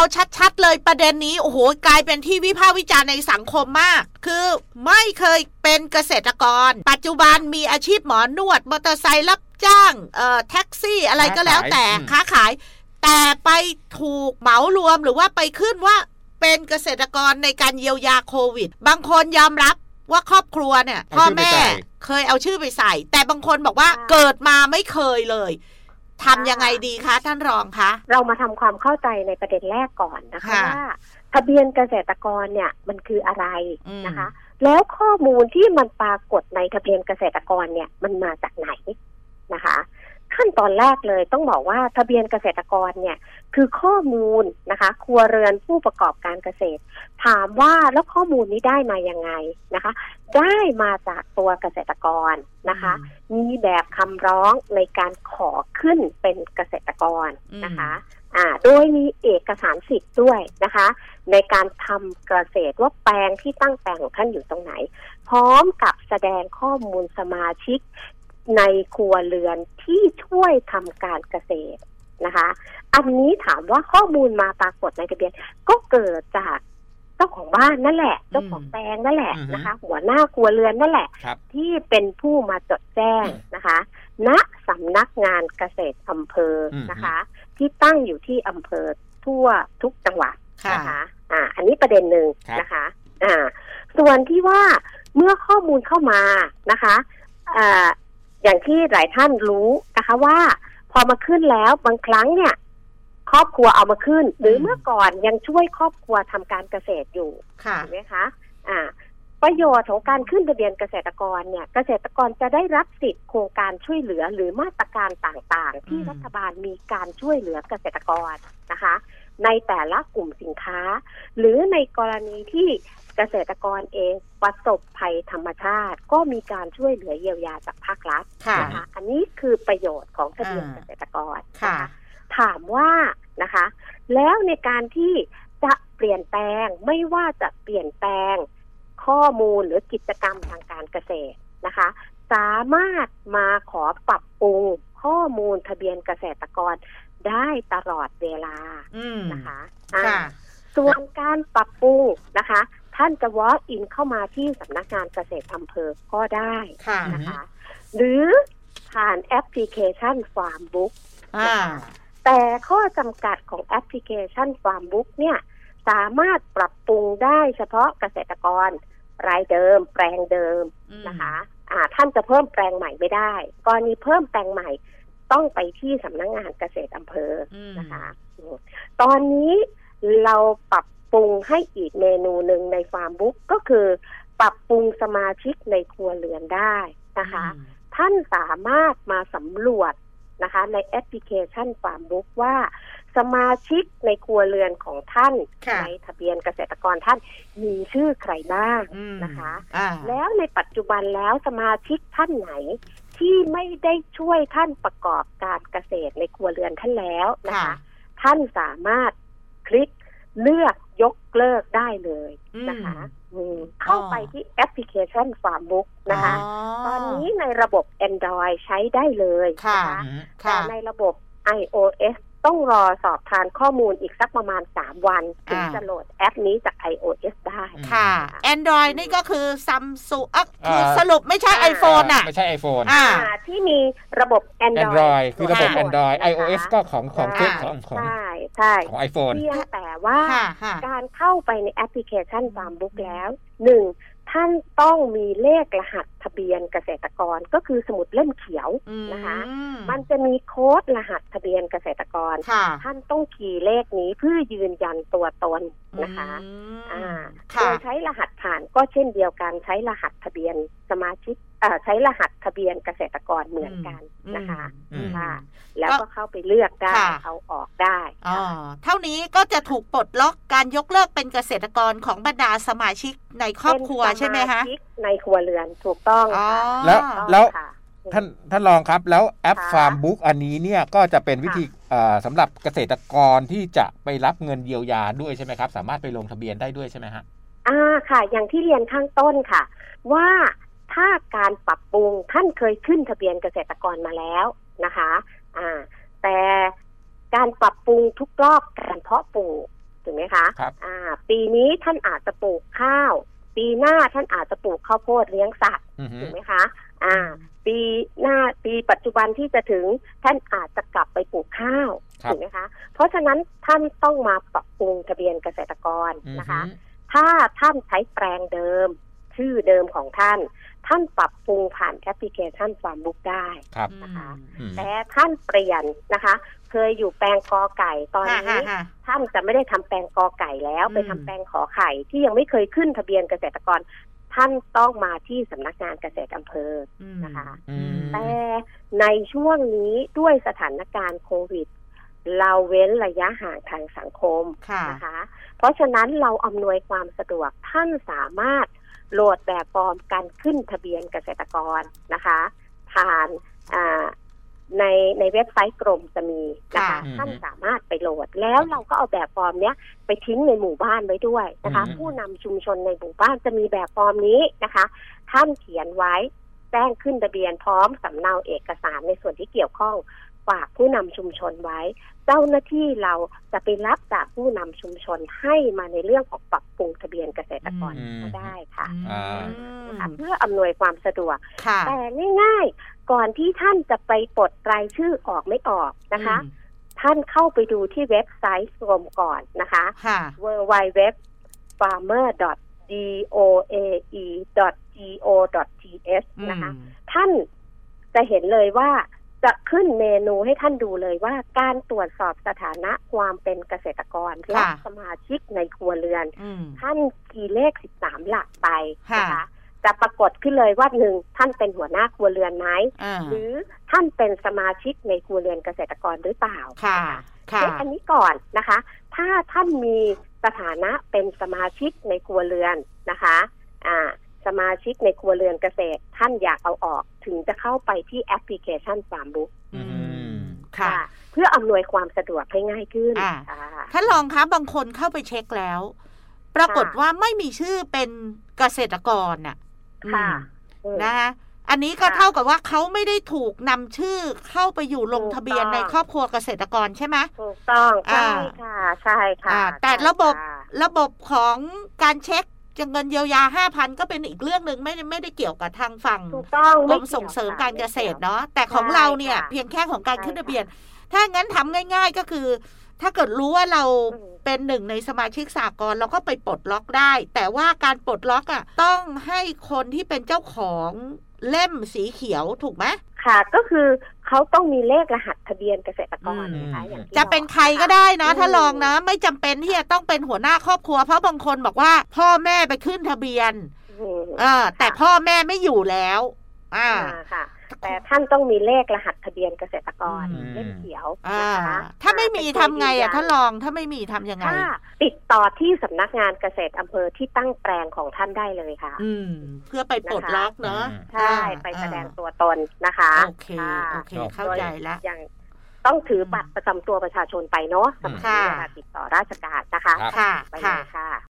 ชัดๆเลยประเด็นนี้โอ้โหกลายเป็นที่วิพากษ์วิจารณ์ในสังคมมากคือไม่เคยเป็นเกษตรกรปัจจุบันมีอาชีพหมอนวดมอเตอร์ไซค์รับจ้างแท็กซี่อะไรก็แล้วแต่ค้าขายแต่ไปถูกเหมารวมหรือว่าไปขึ้นว่าเป็นเกษตรกรในการเยียวยาโควิดบางคนยอมรับว่าครอบครัวเนี่ยพ่อแม่เคยเอาชื่อไปใส่แต่บางคนบอกว่าเกิดมาไม่เคยเลยทำยังไงดีคะท่านรองคะเรามาทำความเข้าใจในประเด็นแรกก่อนนะคะว่าทะเบียนเกษตรกรเนี่ยมันคืออะไรนะคะแล้วข้อมูลที่มันปรากฏในทะเบียนเกษตรกรเนี่ยมันมาจากไหนนะคะขั้นตอนแรกเลยต้องบอกว่าทะเบียนเกษตรกรเนี่ยคือข้อมูลนะคะครัวเรือนผู้ประกอบการเกษตรถามว่าแล้วข้อมูลนี้ได้มายังไงนะคะได้มาจากตัวเกษตรกรนะคะมีแบบคำร้องในการขอขึ้นเป็นเกษตรกรนะคะโดยมีเอกสารสิทธิ์ด้วยนะคะในการทำเกษตรว่าแปลงที่ตั้งแปลงของท่านอยู่ตรงไหนพร้อมกับแสดงข้อมูลสมาชิกในครัวเรือนที่ช่วยทำการเกษตรนะคะอันนี้ถามว่าข้อมูลมาปรากฏในทะเบียนก็เกิดจากเจ้าของบ้านนั่นแหละเจ้าของแปลงนั่นแหละนะคะหัวหน้าครัวเรือนนั่นแหละที่เป็นผู้มาจดแจ้งนะคะณสำนักงานเกษตรอำเภอนะคะที่ตั้งอยู่ที่อำเภอทั่วทุกจังหวัดนะคะอันนี้ประเด็นหนึ่งนะคะส่วนที่ว่าเมื่อข้อมูลเข้ามานะคะอย่างที่หลายท่านรู้นะคะว่าพอมาขึ้นแล้วบางครั้งเนี่ยครอบครัวเอามาขึ้นหรือเมื่อก่อนยังช่วยครอบครัวทำการเกษตรอยู่เห็นไหมคะประโยชน์ของการขึ้นทะเบียนเกษตรกรเนี่ยเกษตรกรจะได้รับสิทธิ์โครงการช่วยเหลือหรือมาตรการต่างๆที่รัฐบาลมีการช่วยเหลือเกษตรกรนะคะในแต่ละกลุ่มสินค้าหรือในกรณีที่เกษตรกรเองประสบภัยธรรมชาติก็มีการช่วยเหลือเยียวยาจากภาครัฐนะคะอันนี้คือประโยชน์ของทะเบียนเกษตรกรนะคะถามว่านะคะแล้วในการที่จะเปลี่ยนแปลงไม่ว่าจะเปลี่ยนแปลงข้อมูลหรือกิจกรรมทางการเกษตรนะคะสามารถมาขอปรับปรุงข้อมูลทะเบียนเกษตรกรได้ตลอดเวลานะคะส่วนการปรับปรุงนะคะท่านจะ walk in เข้ามาที่สำนักงานเกษตรอำเภอก็ได้นะคะหรือผ่านแอปพลิเคชัน Farm Book แต่ข้อจำกัดของแอปพลิเคชัน Farm Book เนี่ยสามารถปรับปรุงได้เฉพาะเกษตรกรรายเดิมแปลงเดิมนะคะท่านจะเพิ่มแปลงใหม่ไม่ได้กรณีเพิ่มแปลงใหม่ต้องไปที่สำนักงานเกษตรอำเภอนะคะตอนนี้เราปรับปรุงให้อีกเมนูหนึ่งในฟาร์มบุ๊กก็คือปรับปรุงสมาชิกในครัวเรือนได้นะคะท่านสามารถมาสำรวจนะคะในแอปพลิเคชันฟาร์มบุ๊กว่าสมาชิกในครัวเรือนของท่านในทะเบียนเกษตรกรท่านมีชื่อใครบ้างนะคะแล้วในปัจจุบันแล้วสมาชิกท่านไหนที่ไม่ได้ช่วยท่านประกอบการเกษตรในครัวเรือนท่านแล้วนะคะท่านสามารถคลิกเลือกยกเลิกได้เลยนะคะเข้าไปที่แอปพลิเคชัน Farm Book นะคะตอนนี้ในระบบ Android ใช้ได้เลยนะคะแต่ในระบบ iOS ต้องรอสอบทานข้อมูลอีกสักประมาณ3วันถึงจะโหลดแอปนี้จาก iOS ได้ค่ะ Android นี่ก็คือ Samsung คือสรุปไม่ใช่ iPhone ไม่ใช่ iPhone ที่มีระบบ Android คือระบบ Android iOS ก็ของใช่ของ iPhone เพียงแต่ว่าการเข้าไปในแอปพลิเคชัน Farm Book แล้ว1ท่านต้องมีเลขรหัสทะเบียนเกษตรกรก็คือสมุดเล่มเขียวนะคะมันจะมีโค้ดรหัสทะเบียนเกษตรกรท่านต้องคีย์เลขนี้เพื่อยืนยันตัวตนนะคะโดยใช้รหัสผ่านก็เช่นเดียวกันใช้รหัสทะเบียนสมาชิกใช้รหัสทะเบียนเกษตรกรเหมือนกันนะคะแล้วก็เข้าไปเลือกได้เอาออกได้เท่านี้ก็จะถูกปลดล็อกการยกเลิกเป็นเกษตรกรของบรรดาสมาชิกในครอบครัวใช่ไหมคะในครัวเรือนถูกต้องแล้วท่านรองครับแล้วแอป Farm Book อันนี้เนี่ยก็จะเป็นวิธีสำหรับเกษตรกรที่จะไปรับเงินเยียวยาด้วยใช่ไหมครับสามารถไปลงทะเบียนได้ด้วยใช่ไหมฮะค่ะอย่างที่เรียนข้างต้นค่ะว่าถ้าการปรับปรุงท่านเคยขึ้นทะเบียนเกษตรกรมาแล้วนะคะแต่การปรับปรุงทุกรอบการเพาะปลูกถูกไหมคะครับปีนี้ท่านอาจจะปลูกข้าวปีหน้าท่านอาจจะปลูกข้าวโพดเลี้ยงสัตว์ถูกไหมคะปีหน้าปีปัจจุบันที่จะถึงท่านอาจจะกลับไปปลูกข้าวถูกไหมคะเพราะฉะนั้นท่านต้องมาปรับปรุงทะเบียนเกษตรกรนะคะถ้าท่านใช้แปลงเดิมชื่อเดิมของท่านปรับปรุงผ่านแอปพลิเคชันฟาร์มบุ๊กได้นะคะแต่ท่านเปลี่ยนนะคะเคยอยู่แปลงกอไก่ตอนนี้ท่านจะไม่ได้ทำแปลงกอไก่แล้วไปทำแปลงขอไข่ที่ยังไม่เคยขึ้นทะเบียนเกษตรกรท่านต้องมาที่สำนักงานเกษตรอำเภอนะคะแต่ในช่วงนี้ด้วยสถานการณ์โควิดเราเว้นระยะห่างทางสังคมนะคะเพราะฉะนั้นเราอำนวยความสะดวกท่านสามารถโหลดแบบฟอร์มการขึ้นทะเบียนเกษตรกรนะคะผ่านในเว็บไซต์กรมจะมีนะคะท่านสามารถไปโหลดแล้วเราก็เอาแบบฟอร์มเนี้ยไปทิ้งในหมู่บ้านไว้ด้วยนะคะผู้นำชุมชนในหมู่บ้านจะมีแบบฟอร์มนี้นะคะท่านเขียนไว้แจ้งขึ้นทะเบียนพร้อมสำเนาเอกสารในส่วนที่เกี่ยวข้องฝากผู้นำชุมชนไว้เจ้าหน้าที่เราจะไปรับจากผู้นำชุมชนให้มาในเรื่องของปรับปรุงทะเบียนเกษตรกรก็ได้ค่ะเพื่ออำนวยความสะดวกแต่ง่ายๆก่อนที่ท่านจะไปปลดรายชื่อออกไม่ออกนะคะท่านเข้าไปดูที่เว็บไซต์กรมก่อนนะคะ www.farmer.doae.go.th นะคะท่านจะเห็นเลยว่าจะขึ้นเมนูให้ท่านดูเลยว่าการตรวจสอบสถานะความเป็นเกษตรกรและสมาชิกในครัวเรือนท่านคีย์เลข13หลักไปนะคะจะปรากฏขึ้นเลยว่า1ท่านเป็นหัวหน้าครัวเรือนไหมหรือท่านเป็นสมาชิกในครัวเรือนเกษตรกรหรือเปล่าอันนี้ก่อนนะคะถ้าท่านมีสถานะเป็นสมาชิกในครัวเรือนนะคะสมาชิกในครัวเรือนเกษตรท่านอยากเอาออกถึงจะเข้าไปที่แอปพลิเคชันฟาร์มบุ๊กค่ะเพื่ออำนวยความสะดวกให้ง่ายขึ้นท่านรองคะบางคนเข้าไปเช็คแล้วปรากฏว่าไม่มีชื่อเป็นเกษตรกรน่ะนะคะอันนี้ก็เท่ากับว่าเขาไม่ได้ถูกนำชื่อเข้าไปอยู่ลงทะเบียนในครอบครัวเกษตรกรใช่ไหมถูกต้องใช่ค่ะใช่ค่ะแต่ระบบของการเช็คเงินเยียวยา 5,000 ก็เป็นอีกเรื่องนึงไม่ได้เกี่ยวกับทางฝั่งกรมส่งเสริมการเกษตรเนาะแต่ของเราเนี่ยเพียงแค่ของการขึ้นทะเบียนถ้างั้นทำง่ายๆก็คือถ้าเกิดรู้ว่าเราเป็นหนึ่งในสมาชิกสหกรณ์เราก็ไปปลดล็อกได้แต่ว่าการปลดล็อกต้องให้คนที่เป็นเจ้าของเล่มสีเขียวถูกไหมค่ะก็คือเขาต้องมีเลขรหัสทะเบียนเกษตรกรนะคะจะเป็นใครก็ได้นะถ้าลองนะไม่จำเป็นที่จะต้องเป็นหัวหน้าครอบครัวเพราะบางคนบอกว่าพ่อแม่ไปขึ้นทะเบียนแต่พ่อแม่ไม่อยู่แล้วค่ะแต่ท่านต้องมีเลขรหัสทะเบียนเกษตรกรเล่มเขียวนะคะถ้าไม่มีทำไงถ้าลองถ้าไม่มีทำยังไงติดต่อที่สำนักงานเกษตรอำเภอที่ตั้งแปลงของท่านได้เลยค่ะเพื่อไปปลดล็อกเนาะใช่ไปแสดงตัวตนนะคะโอเคเข้าใจแล้วอย่างต้องถือบัตรประจำตัวประชาชนไปเนาะสำหรับการติดต่อราชการนะคะค่ะไปเลยค่ะ